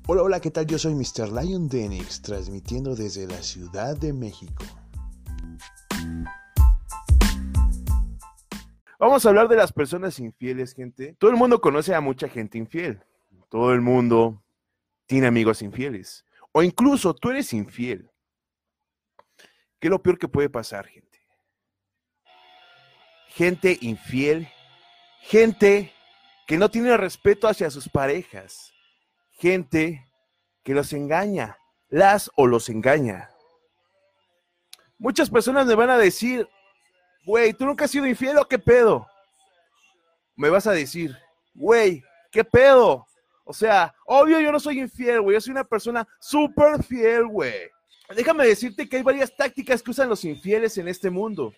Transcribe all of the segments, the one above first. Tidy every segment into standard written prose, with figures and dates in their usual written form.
Hola, hola, ¿qué tal? Yo soy Mr. Lion Denix, transmitiendo desde la Ciudad de México. Vamos a hablar de las personas infieles, gente. Todo el mundo conoce a mucha gente infiel. Todo el mundo tiene amigos infieles. O incluso tú eres infiel. ¿Qué es lo peor que puede pasar, gente? Gente infiel, gente que no tiene respeto hacia sus parejas, gente que los engaña, las o los engaña. Muchas personas me van a decir, güey, ¿tú nunca has sido infiel o qué pedo? Me vas a decir, güey, ¿qué pedo? O sea, obvio yo no soy infiel, güey, yo soy una persona súper fiel, güey. Déjame decirte que hay varias tácticas que usan los infieles en este mundo.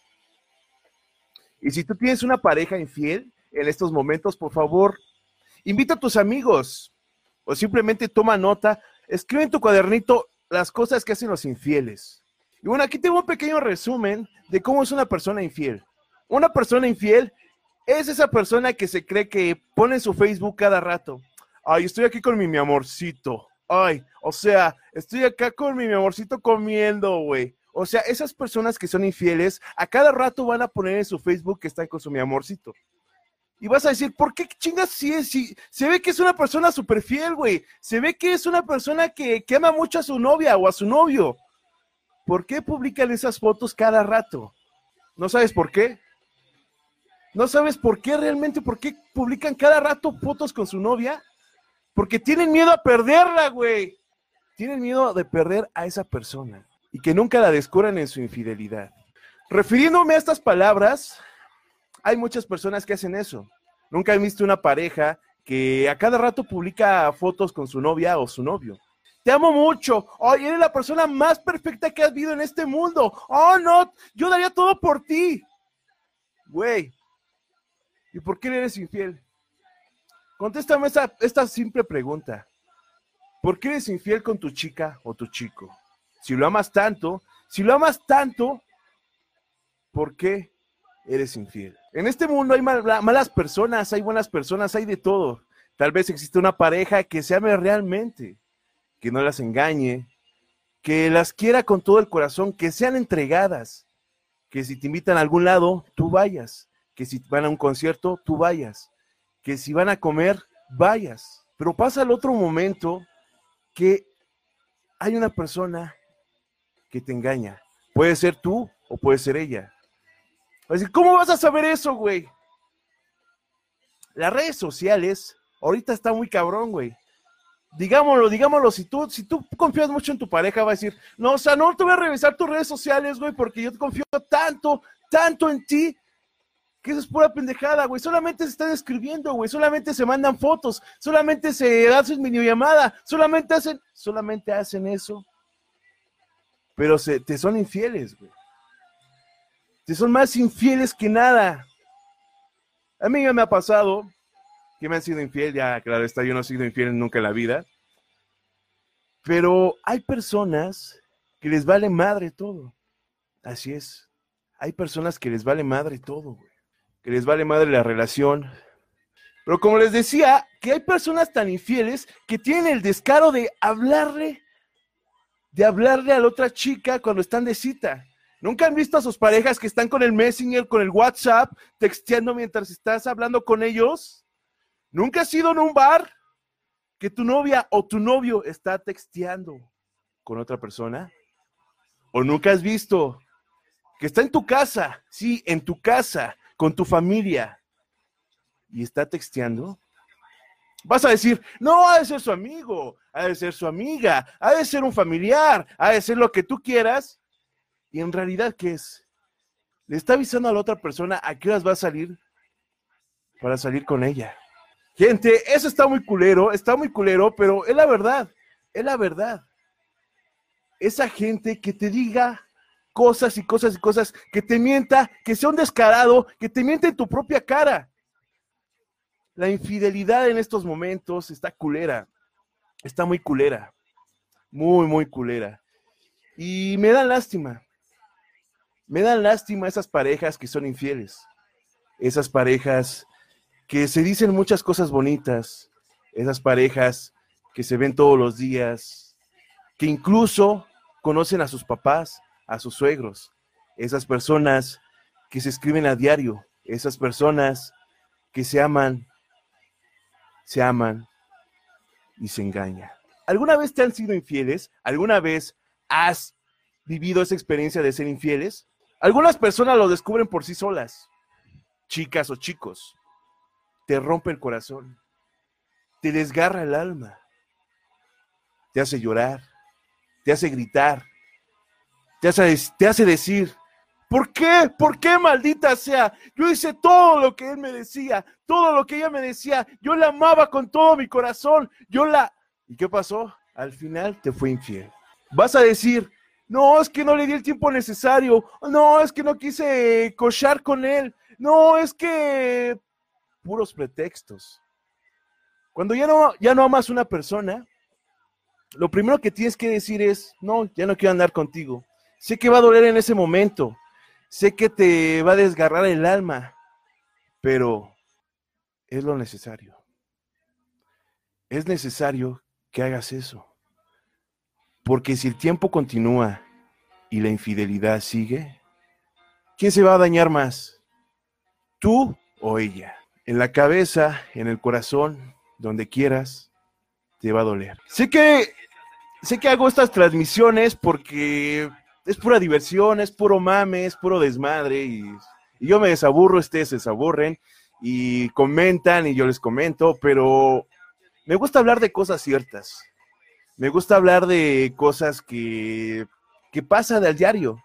Y si tú tienes una pareja infiel en estos momentos, por favor, invita a tus amigos o simplemente toma nota, escribe en tu cuadernito las cosas que hacen los infieles. Y bueno, aquí tengo un pequeño resumen de cómo es una persona infiel. Una persona infiel es esa persona que se cree que pone en su Facebook cada rato. Ay, estoy aquí con mi amorcito. Ay, o sea, estoy acá con mi amorcito comiendo, güey. O sea, esas personas que son infieles, a cada rato van a poner en su Facebook que están con su mi amorcito. Y vas a decir, ¿por qué chingas si es? Si se ve que es una persona súper fiel, güey. Se ve que es una persona que ama mucho a su novia o a su novio. ¿Por qué publican esas fotos cada rato? ¿No sabes por qué? ¿No sabes por qué realmente? ¿Por qué publican cada rato fotos con su novia? Porque tienen miedo a perderla, güey. Tienen miedo de perder a esa persona y que nunca la descubran en su infidelidad. Refiriéndome a estas palabras, hay muchas personas que hacen eso. Nunca he visto una pareja que a cada rato publica fotos con su novia o su novio. Te amo mucho. Oh, eres la persona más perfecta que has visto en este mundo. Oh, no, yo daría todo por ti. Güey, ¿y por qué eres infiel? Contéstame esta simple pregunta. ¿Por qué eres infiel con tu chica o tu chico? Si lo amas tanto, ¿por qué eres infiel? En este mundo hay malas personas, hay buenas personas, hay de todo. Tal vez existe una pareja que se ame realmente, que no las engañe, que las quiera con todo el corazón, que sean entregadas, que si te invitan a algún lado, tú vayas, que si van a un concierto, tú vayas, que si van a comer, vayas. Pero pasa el otro momento que hay una persona que te engaña. Puede ser tú o puede ser ella. Así, ¿cómo vas a saber eso, güey? Las redes sociales, ahorita está muy cabrón, güey. Digámoslo, si tú confías mucho en tu pareja, va a decir, no, o sea, no te voy a revisar tus redes sociales, güey, porque yo te confío tanto en ti, que eso es pura pendejada, güey. Solamente se están escribiendo, güey, solamente se mandan fotos, solamente se hacen videollamada, solamente hacen eso, pero te son infieles, güey. Te son más infieles que nada. A mí ya me ha pasado que me han sido infiel, ya claro está, yo no he sido infiel nunca en la vida, pero hay personas que les vale madre todo. Así es. Hay personas que les vale madre todo, güey. Que les vale madre la relación. Pero como les decía, que hay personas tan infieles que tienen el descaro de hablarle a la otra chica cuando están de cita. ¿Nunca han visto a sus parejas que están con el Messenger, con el WhatsApp, texteando mientras estás hablando con ellos? ¿Nunca has ido en un bar que tu novia o tu novio está texteando con otra persona? ¿O nunca has visto que está en tu casa, sí, en tu casa, con tu familia, y está texteando? Vas a decir, no, ha de ser su amigo, ha de ser su amiga, ha de ser un familiar, ha de ser lo que tú quieras. Y en realidad, ¿qué es? Le está avisando a la otra persona a qué horas va a salir para salir con ella. Gente, eso está muy culero, pero es la verdad, es la verdad. Esa gente que te diga cosas y cosas y cosas, que te mienta, que sea un descarado, que te miente en tu propia cara. La infidelidad en estos momentos está culera, está muy culera, muy culera. Y me dan lástima esas parejas que son infieles, esas parejas que se dicen muchas cosas bonitas, esas parejas que se ven todos los días, que incluso conocen a sus papás, a sus suegros, esas personas que se escriben a diario, esas personas que se aman y se engañan. ¿Alguna vez te han sido infieles? ¿Alguna vez has vivido esa experiencia de ser infieles? Algunas personas lo descubren por sí solas, chicas o chicos. Te rompe el corazón, te desgarra el alma, te hace llorar, te hace gritar, te hace decir, ¿por qué? ¿Por qué, maldita sea? Yo hice todo lo que él me decía, todo lo que ella me decía, yo la amaba con todo mi corazón, ¿Y qué pasó? Al final te fue infiel. Vas a decir, no, es que no le di el tiempo necesario, no, es que no quise cochar con él, no, es que... puros pretextos. Cuando ya no amas a una persona, lo primero que tienes que decir es, no, ya no quiero andar contigo. Sé que va a doler en ese momento, sé que te va a desgarrar el alma, pero es lo necesario. Es necesario que hagas eso. Porque si el tiempo continúa y la infidelidad sigue, ¿quién se va a dañar más? ¿Tú o ella? En la cabeza, en el corazón, donde quieras, te va a doler. Sé que hago estas transmisiones porque es pura diversión, es puro mame, es puro desmadre y yo me desaburro, ustedes se desaburren y comentan y yo les comento, pero me gusta hablar de cosas ciertas. Me gusta hablar de cosas que pasan al diario.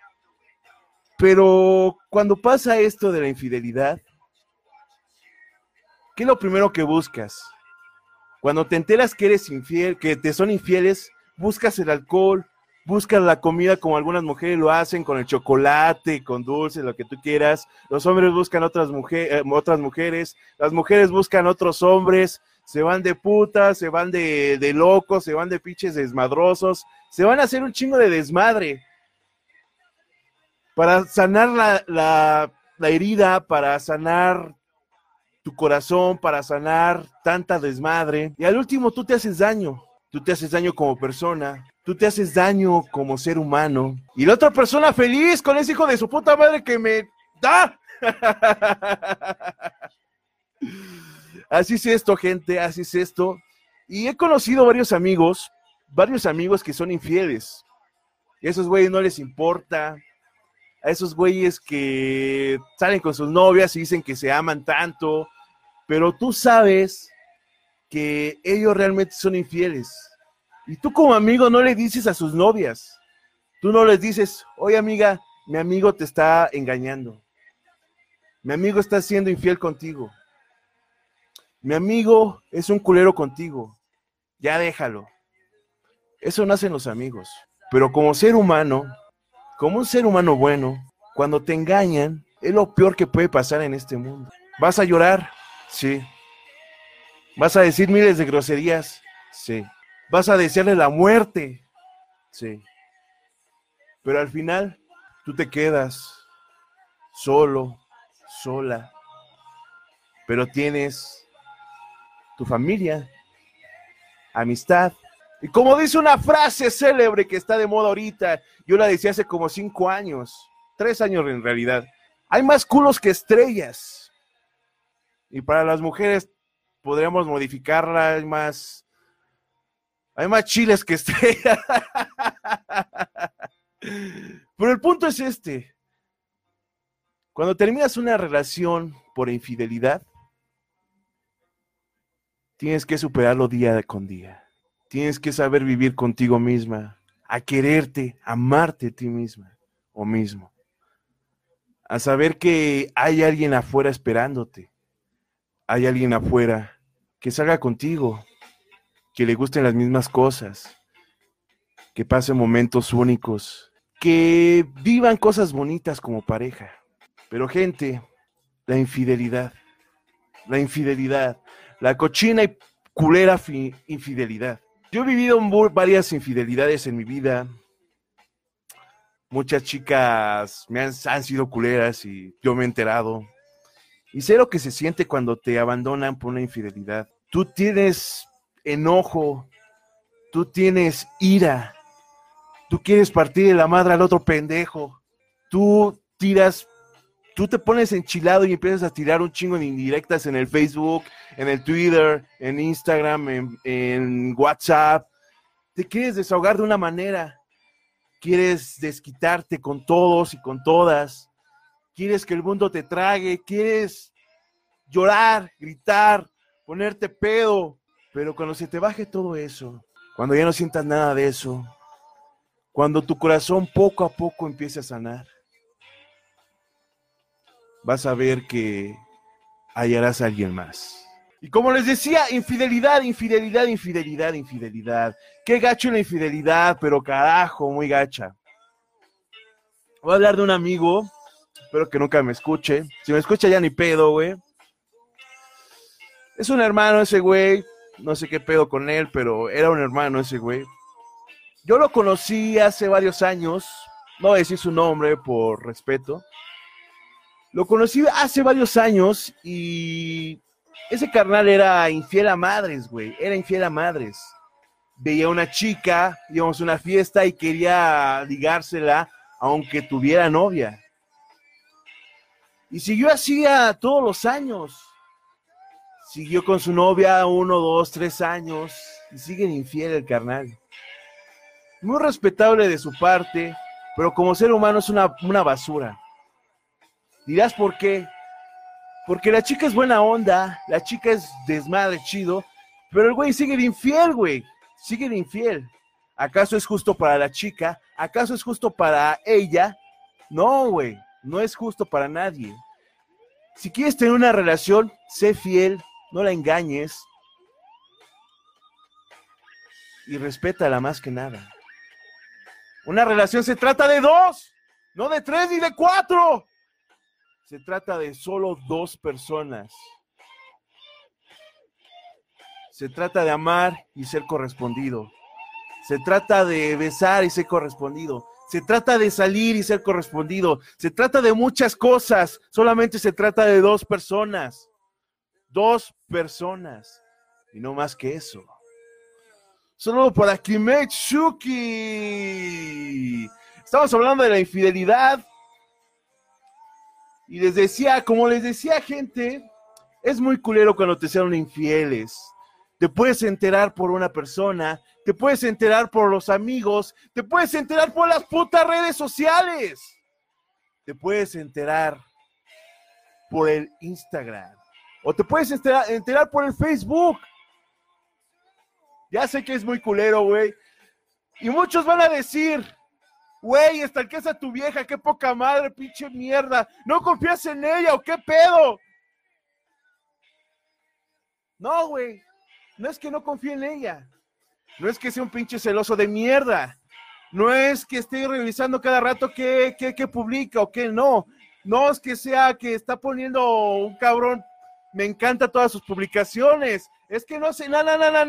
Pero cuando pasa esto de la infidelidad, ¿qué es lo primero que buscas? Cuando te enteras que eres infiel, que te son infieles, buscas el alcohol, buscas la comida como algunas mujeres lo hacen, con el chocolate, con dulces, lo que tú quieras. Los hombres buscan otras mujeres, las mujeres buscan otros hombres, se van de putas, se van de locos, se van de pinches desmadrosos, se van a hacer un chingo de desmadre para sanar la herida, para sanar tu corazón, para sanar tanta desmadre. Y al último tú te haces daño como persona, tú te haces daño como ser humano. Y la otra persona feliz con ese hijo de su puta madre que me da. Así es esto, gente, así es esto. Y he conocido varios amigos que son infieles. Y a esos güeyes no les importa. A esos güeyes que salen con sus novias y dicen que se aman tanto, pero tú sabes que ellos realmente son infieles. Y tú como amigo no le dices a sus novias. Tú no les dices, oye amiga, mi amigo te está engañando. Mi amigo está siendo infiel contigo. Mi amigo es un culero contigo. Ya déjalo. Eso no hacen los amigos. Pero como ser humano, como un ser humano bueno, cuando te engañan, es lo peor que puede pasar en este mundo. ¿Vas a llorar? Sí. ¿Vas a decir miles de groserías? Sí. ¿Vas a desearle la muerte? Sí. Pero al final, tú te quedas solo, sola, pero tienes tu familia, amistad. Y como dice una frase célebre que está de moda ahorita, yo la decía hace como 5 años, 3 años en realidad, hay más culos que estrellas. Y para las mujeres podríamos modificarla, hay más chiles que estrellas. Pero el punto es este. Cuando terminas una relación por infidelidad, tienes que superarlo día con día. Tienes que saber vivir contigo misma, a quererte, amarte a ti misma o mismo. A saber que hay alguien afuera esperándote. Hay alguien afuera que salga contigo, que le gusten las mismas cosas, que pasen momentos únicos, que vivan cosas bonitas como pareja. Pero gente, la infidelidad, la cochina y culera infidelidad. Yo he vivido varias infidelidades en mi vida. Muchas chicas han sido culeras y yo me he enterado. Y sé lo que se siente cuando te abandonan por una infidelidad. Tú tienes enojo, tú tienes ira, tú quieres partir de la madre al otro pendejo, tú te pones enchilado y empiezas a tirar un chingo de indirectas en el Facebook, en el Twitter, en Instagram, en WhatsApp. Te quieres desahogar de una manera, quieres desquitarte con todos y con todas, quieres que el mundo te trague, quieres llorar, gritar, ponerte pedo, pero cuando se te baje todo eso, cuando ya no sientas nada de eso, cuando tu corazón poco a poco empiece a sanar, vas a ver que hallarás a alguien más. Y como les decía, infidelidad. Qué gacho la infidelidad, pero carajo, muy gacha. Voy a hablar de un amigo, espero que nunca me escuche. Si me escucha ya ni pedo, güey. Es un hermano ese güey, no sé qué pedo con él, pero era un hermano ese güey. Yo lo conocí hace varios años, no voy a decir su nombre por respeto. Lo conocí hace varios años y ese carnal era infiel a madres, güey. Era infiel a madres. Veía a una chica, íbamos a una fiesta y quería ligársela aunque tuviera novia. Y siguió así a todos los años. Siguió con su novia 1, 2, 3 años y sigue infiel el carnal. Muy respetable de su parte, pero como ser humano es una basura. Dirás, ¿por qué? Porque la chica es buena onda, la chica es desmadre chido, pero el güey sigue de infiel, güey. Sigue de infiel. ¿Acaso es justo para la chica? ¿Acaso es justo para ella? No, güey, no es justo para nadie. Si quieres tener una relación, sé fiel, no la engañes y respétala más que nada. Una relación se trata de 2, no de 3 ni de 4. Se trata de solo 2 personas. Se trata de amar y ser correspondido. Se trata de besar y ser correspondido. Se trata de salir y ser correspondido. Se trata de muchas cosas. Solamente se trata de 2 personas. 2 personas. Y no más que eso. Solo para Kimet Shuki. Estamos hablando de la infidelidad. Y como les decía, gente, es muy culero cuando te sean infieles. Te puedes enterar por una persona, te puedes enterar por los amigos, te puedes enterar por las putas redes sociales. Te puedes enterar por el Instagram. O te puedes enterar por el Facebook. Ya sé que es muy culero, güey. Y muchos van a decir... Güey, estalqueas a tu vieja, qué poca madre, pinche mierda. ¿No confías en ella o qué pedo? No, güey. No es que no confíe en ella. No es que sea un pinche celoso de mierda. No es que esté revisando cada rato qué publica o qué no. No es que sea que está poniendo un cabrón. Me encanta todas sus publicaciones. Es que no sé, no.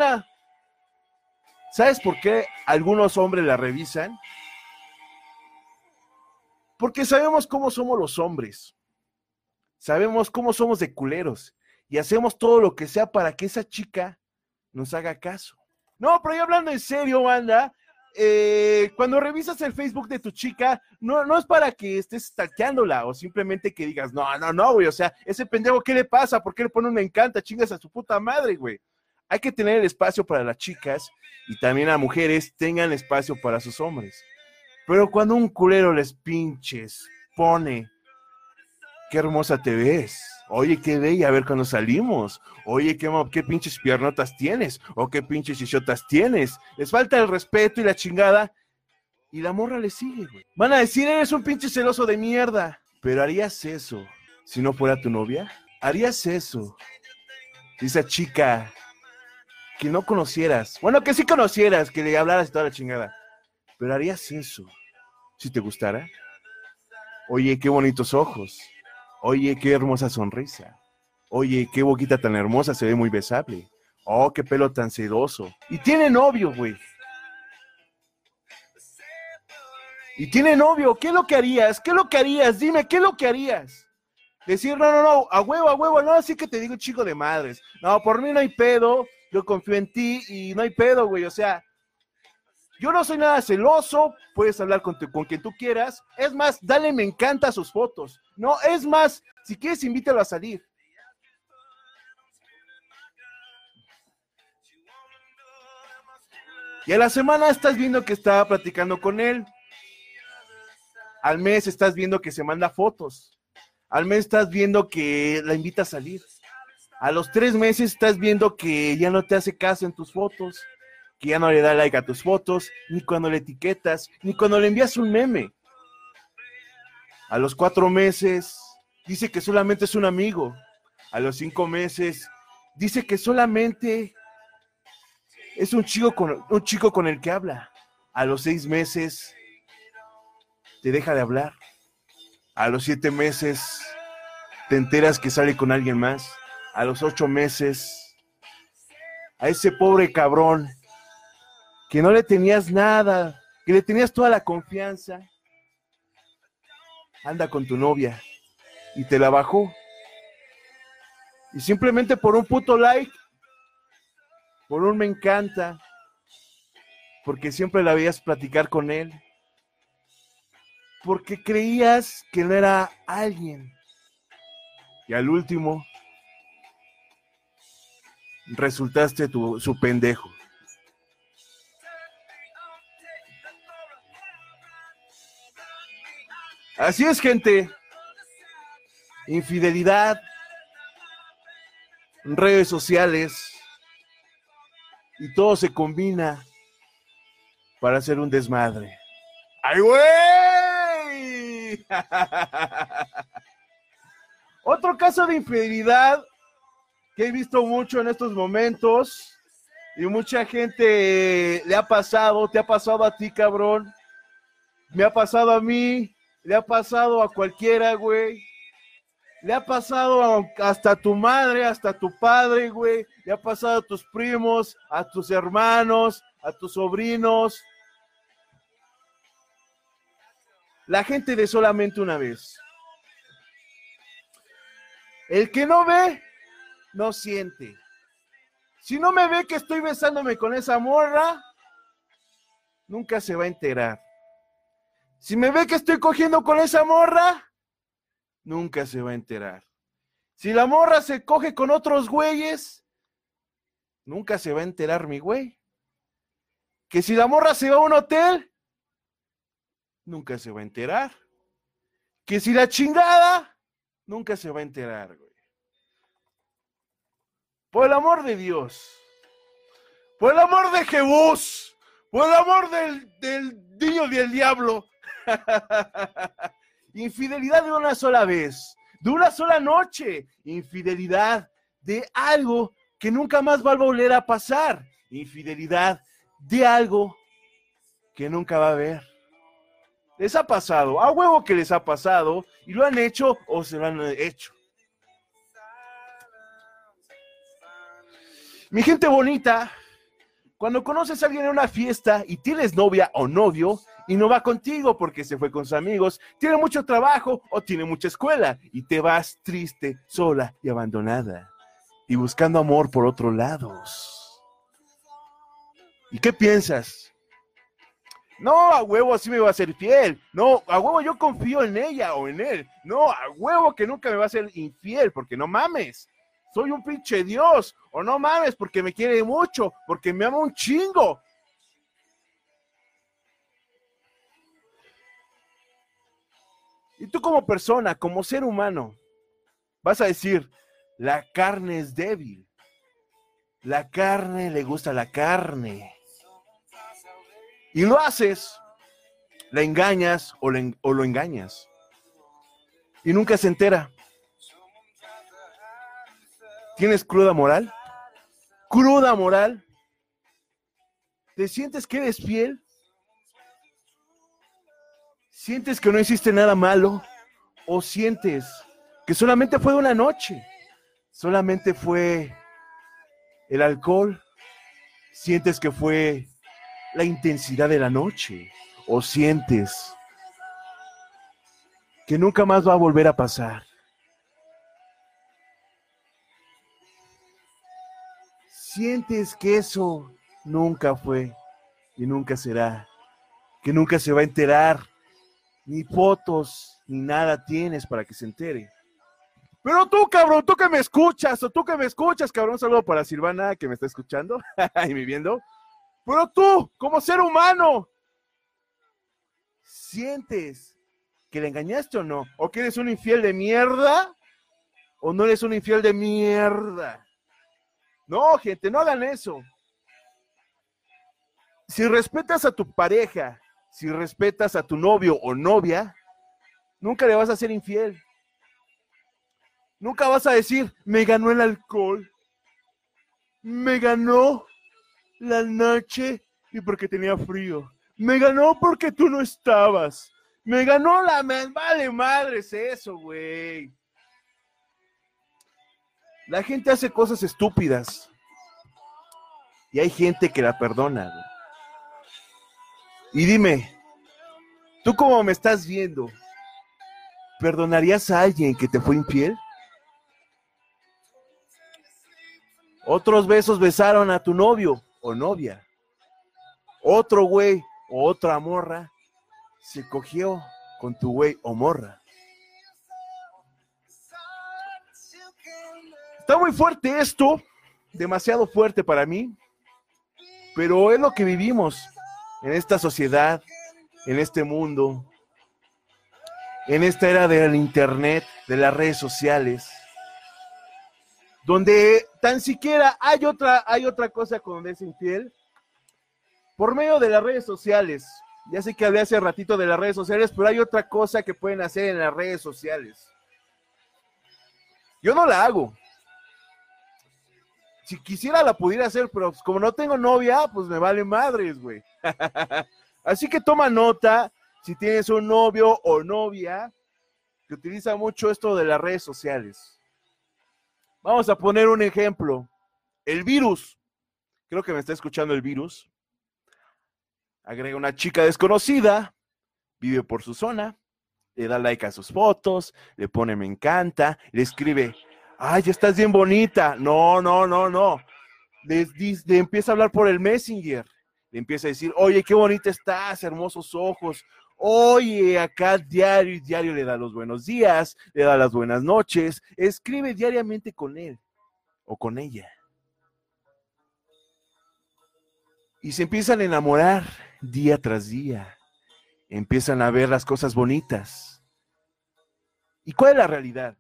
¿Sabes por qué algunos hombres la revisan? Porque sabemos cómo somos los hombres, sabemos cómo somos de culeros y hacemos todo lo que sea para que esa chica nos haga caso. No, pero ya hablando en serio, banda, cuando revisas el Facebook de tu chica, no es para que estés stalkeándola o simplemente que digas, no, güey, o sea, ese pendejo, ¿qué le pasa? ¿Por qué le pone un me encanta? Chingas a su puta madre, güey. Hay que tener el espacio para las chicas y también a mujeres tengan espacio para sus hombres. Pero cuando un culero les pinches pone, qué hermosa te ves, oye, qué bella, a ver cuando salimos, oye, qué pinches piernotas tienes, o qué pinches chichotas tienes, les falta el respeto y la chingada, y la morra le sigue, güey. Van a decir, eres un pinche celoso de mierda, pero ¿harías eso si no fuera tu novia? ¿Harías eso si esa chica que no conocieras, bueno, que sí conocieras, que le hablaras y toda la chingada, pero harías eso si te gustara? Oye, qué bonitos ojos. Oye, qué hermosa sonrisa. Oye, qué boquita tan hermosa, se ve muy besable. Oh, qué pelo tan sedoso. Y tiene novio, güey. Y tiene novio. ¿Qué es lo que harías? ¿Qué es lo que harías? Dime, ¿qué es lo que harías? Decir, no, a huevo, no, así que te digo chico de madres. No, por mí no hay pedo. yo confío en ti y no hay pedo, güey, o sea, yo no soy nada celoso, puedes hablar con quien tú quieras, es más, dale me encanta a sus fotos, no, es más, si quieres invítalo a salir. Y a la semana estás viendo que está platicando con él, al mes estás viendo que se manda fotos, al mes estás viendo que la invita a salir, a los 3 meses estás viendo que ya no te hace caso en tus fotos, que ya no le da like a tus fotos, ni cuando le etiquetas, ni cuando le envías un meme. A los 4 meses dice que solamente es un amigo. A los 5 meses dice que solamente es un chico con el que habla. A los 6 meses te deja de hablar. A los 7 meses te enteras que sale con alguien más. A los 8 meses, a ese pobre cabrón que no le tenías nada, que le tenías toda la confianza, anda con tu novia y te la bajó. Y simplemente por un puto like, por un me encanta, porque siempre la veías platicar con él, porque creías que no era alguien. Y al último, resultaste su pendejo. Así es, gente. Infidelidad, redes sociales, y todo se combina para hacer un desmadre. ¡Ay, güey! Otro caso de infidelidad que he visto mucho en estos momentos y mucha gente le ha pasado, te ha pasado a ti, cabrón, me ha pasado a mí, le ha pasado a cualquiera, güey, le ha pasado hasta a tu madre, hasta a tu padre, güey, le ha pasado a tus primos, a tus hermanos, a tus sobrinos. La gente de solamente una vez. El que no ve, no siente. Si no me ve que estoy besándome con esa morra, nunca se va a enterar. Si me ve que estoy cogiendo con esa morra, nunca se va a enterar. Si la morra se coge con otros güeyes, nunca se va a enterar mi güey. Que si la morra se va a un hotel, nunca se va a enterar. Que si la chingada, nunca se va a enterar, güey. Por el amor de Dios, por el amor de Jebús, por el amor del niño del diablo. Infidelidad de una sola vez, de una sola noche. Infidelidad de algo que nunca más va a volver a pasar. Infidelidad de algo que nunca va a haber. Les ha pasado, a huevo que les ha pasado, y lo han hecho o se lo han hecho. Mi gente bonita, cuando conoces a alguien en una fiesta y tienes novia o novio y no va contigo porque se fue con sus amigos, tiene mucho trabajo o tiene mucha escuela y te vas triste, sola y abandonada y buscando amor por otros lados. ¿Y qué piensas? No, a huevo así me va a ser fiel. No, a huevo yo confío en ella o en él. No, a huevo que nunca me va a ser infiel porque no mames. Soy un pinche Dios, o no mames, porque me quiere mucho, porque me ama un chingo. Y tú como persona, como ser humano, vas a decir, la carne es débil. La carne le gusta la carne. Y lo haces, la engañas o lo engañas. Y nunca se entera. ¿Tienes cruda moral? ¿Cruda moral? ¿Te sientes que eres fiel? ¿Sientes que no hiciste nada malo? ¿O sientes que solamente fue una noche? ¿Solamente fue el alcohol? ¿Sientes que fue la intensidad de la noche? ¿O sientes que nunca más va a volver a pasar? sientes que eso nunca fue y nunca será, que nunca se va a enterar, ni fotos, ni nada tienes para que se entere. Pero tú, cabrón, tú que me escuchas, cabrón, un saludo para Silvana que me está escuchando y me viendo. Pero tú, como ser humano, ¿sientes que le engañaste o no? ¿O que eres un infiel de mierda? ¿O no eres un infiel de mierda? No, gente, no hagan eso. Si respetas a tu pareja, si respetas a tu novio o novia, nunca le vas a ser infiel. Nunca vas a decir, me ganó el alcohol, me ganó la noche y porque tenía frío, me ganó porque tú no estabas, me ganó la... Vale madres eso, güey. La gente hace cosas estúpidas y hay gente que la perdona, güey. Y dime, ¿tú cómo me estás viendo? ¿Perdonarías a alguien que te fue infiel? Otros besos besaron a tu novio o novia. Otro güey o otra morra se cogió con tu güey o morra. Está muy fuerte esto, demasiado fuerte para mí, pero es lo que vivimos en esta sociedad, en este mundo, en esta era del internet, de las redes sociales, donde tan siquiera hay otra cosa con es infiel, por medio de las redes sociales. Ya sé que hablé hace ratito de las redes sociales, pero hay otra cosa que pueden hacer en las redes sociales. Yo no la hago. Si quisiera la pudiera hacer, pero como no tengo novia, pues me vale madres, güey. Así que toma nota, si tienes un novio o novia que utiliza mucho esto de las redes sociales. Vamos a poner un ejemplo. El virus. Creo que me está escuchando el virus. Agrega una chica desconocida, vive por su zona, le da like a sus fotos, le pone me encanta, le escribe, ay, ya estás bien bonita. No. Le empieza a hablar por el Messenger. Le empieza a decir, oye, qué bonita estás, hermosos ojos. Oye, acá diario le da los buenos días, le da las buenas noches, escribe diariamente con él o con ella. Y se empiezan a enamorar día tras día. Empiezan a ver las cosas bonitas. ¿Y cuál es la realidad?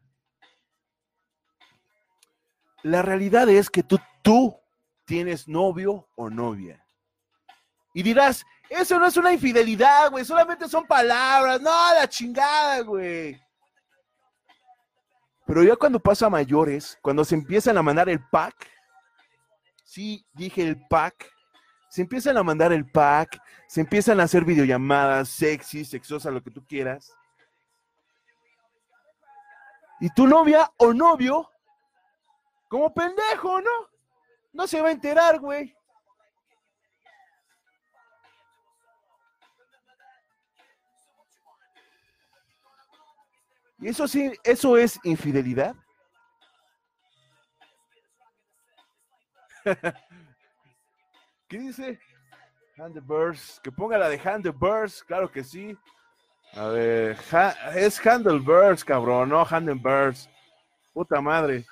La realidad es que tú tienes novio o novia. Y dirás, eso no es una infidelidad, güey, solamente son palabras. No, la chingada, güey. Pero ya cuando pasa a mayores, cuando se empiezan a mandar el pack, sí, dije el pack, se empiezan a mandar el pack, se empiezan a hacer videollamadas sexy, sexosas, lo que tú quieras. Y tu novia o novio, como pendejo, ¿no? No se va a enterar, güey. Y eso sí, eso es infidelidad. ¿Qué dice? Handlebirds, que ponga la de Handlebirds, claro que sí. A ver, es Handlebirds, cabrón, no Handlebirds. Puta madre.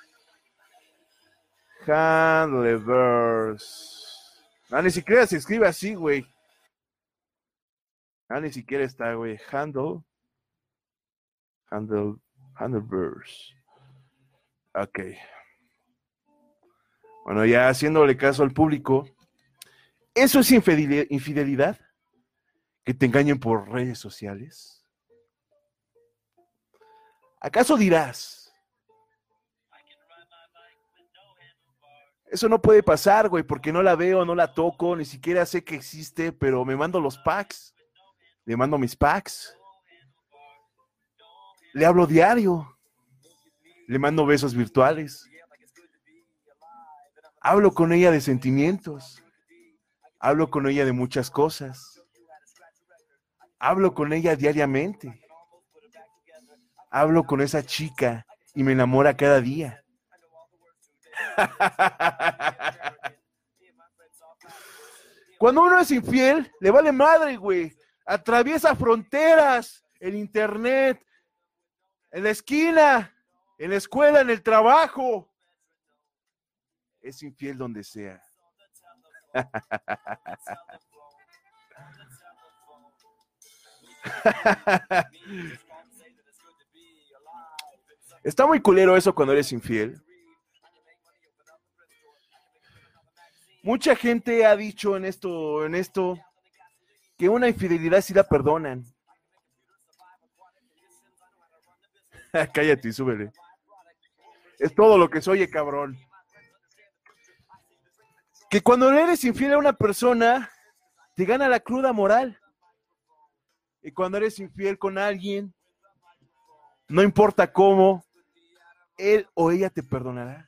Handlebirds. Ah, ni siquiera se escribe así, güey. Ah, ni siquiera está, güey. Handlebirds. Ok. Bueno, ya haciéndole caso al público. ¿Eso es infidelidad? ¿Que te engañen por redes sociales? ¿Acaso dirás? Eso no puede pasar, güey, porque no la veo, no la toco, ni siquiera sé que existe, pero me mando los packs. Le mando mis packs. Le hablo diario. Le mando besos virtuales. Hablo con ella de sentimientos. Hablo con ella de muchas cosas. Hablo con ella diariamente. Hablo con esa chica y me enamora cada día. Cuando uno es infiel, le vale madre, güey. Atraviesa fronteras, el internet, en la esquina, en la escuela, en el trabajo. Es infiel donde sea. Está muy culero eso cuando eres infiel. Mucha gente ha dicho en esto, que una infidelidad sí la perdonan. Cállate y súbele. Es todo lo que se oye, cabrón. Que cuando eres infiel a una persona, te gana la cruda moral. Y cuando eres infiel con alguien, no importa cómo, él o ella te perdonará.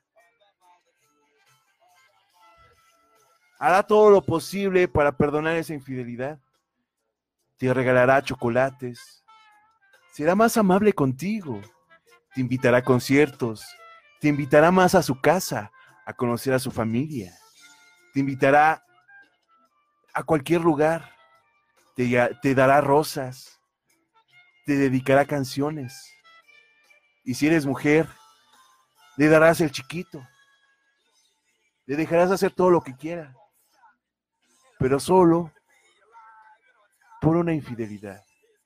Hará todo lo posible para perdonar esa infidelidad. Te regalará chocolates. Será más amable contigo. Te invitará a conciertos. Te invitará más a su casa, a conocer a su familia. Te invitará a cualquier lugar. Te dará rosas. Te dedicará canciones. Y si eres mujer, le darás el chiquito. Le dejarás hacer todo lo que quiera. Pero solo por una infidelidad.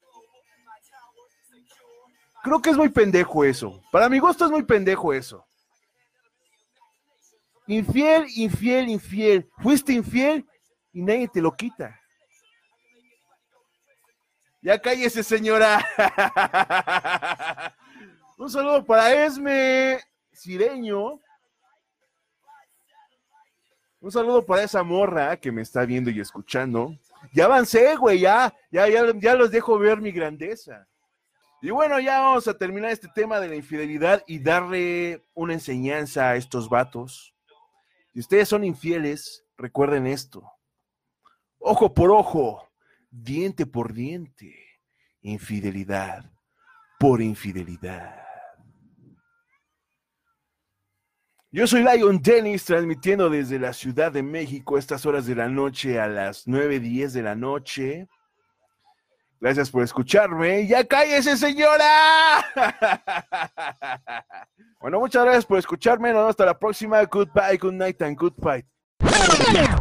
Creo que es muy pendejo eso. Para mi gusto es muy pendejo eso. Infiel, infiel, infiel. Fuiste infiel y nadie te lo quita. Ya cállese, señora. Un saludo para Esme Cireño. Un saludo para esa morra que me está viendo y escuchando. Ya avancé, güey, ya los dejo ver mi grandeza. Y bueno, ya vamos a terminar este tema de la infidelidad y darle una enseñanza a estos vatos. Si ustedes son infieles, recuerden esto. Ojo por ojo, diente por diente, infidelidad por infidelidad. Yo soy Lion Dennis, transmitiendo desde la Ciudad de México a estas horas de la noche, a las 9:10 de la noche. Gracias por escucharme. ¡Ya cállese, señora! Bueno, muchas gracias por escucharme. Nos vemos hasta la próxima. Goodbye, good night and good fight.